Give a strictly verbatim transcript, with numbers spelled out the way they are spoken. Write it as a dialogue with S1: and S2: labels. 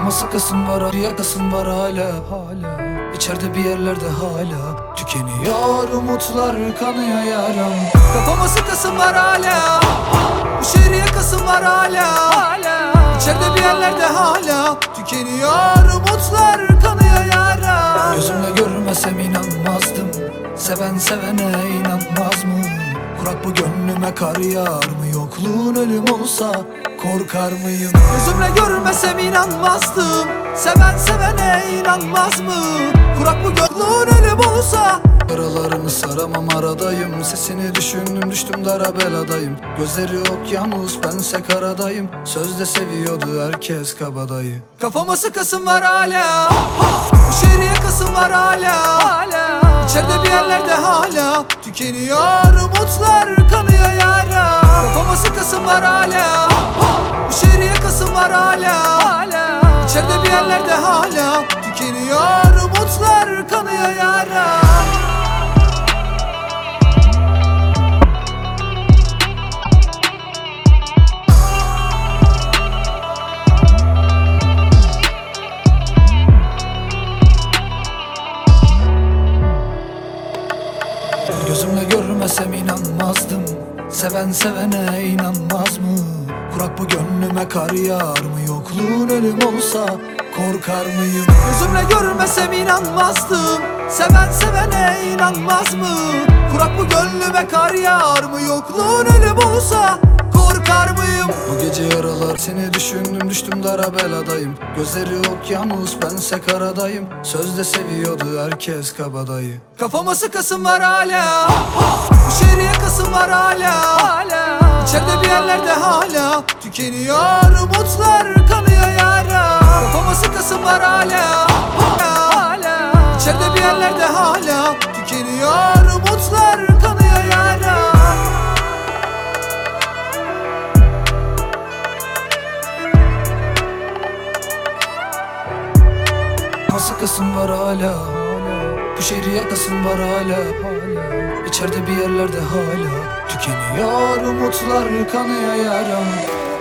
S1: Kafama sıkasın var, yakasın var hala hala. İçeride bir yerlerde hala tükeniyor umutlar, kanıyor yaram. Kafama sıkasın var hala, bu şehri yakasın var hala hala. İçeride bir yerlerde hala tükeniyor umutlar, kanıyor yaram. Gözümle görmesem inanmazdım, seven sevene inanmaz mı? Kurak bu gönlüme kar yağar mı? Yokluğun ölüm olsa korkar mıyım? Gözümle görmesem inanmazdım, seven sevene inanmaz mı? Kurak bu yokluğun ölüm olsa. Yaralarını saramam aradayım, sesini düşündüm düştüm dara beladayım. Gözleri okyanus bense karadayım, sözde seviyordu herkes kabadayı. Kafama sıkasın var hala, bu şehri yakasın var hala hala. İçeride bir yerlerde hala tükeniyor umutlar, kanıyor yara. Kafama sıkasın var hala, bu şehri yakasın var hala hala. İçeride bir yerlerde hala tükeniyor umutlar, kanıyor yara. Gözümle görmesem inanmazdım, seven sevene inanmaz mı? Kurak bu gönlüme kar yağar mı? Yokluğun ölüm olsa korkar mıyım? Gözümle görmesem inanmazdım, seven sevene inanmaz mı? Kurak bu gönlüme kar yağar mı? Yokluğun ölüm olsa korkar mıyım? Bu gece yaralar seni düşündüm düştüm dara beladayım. Gözleri okyanus bense karadayım, sözde seviyordu herkes kabadayı. Kafama sıkasın var hala, bu şehri yakasın var hala hala. İçeride bir yerlerde hala tükeniyor umutlar, kanıyor yara. Kafama sıkasın var hala hala. İçeride bir yerlerde hala tükeniyor umutlar, kanıyor yara. Sıkasın var hala, bu şehri yakasın var hala hala. İçeride bir yerlerde hala tükeniyor umutlar, kanıyor yaram.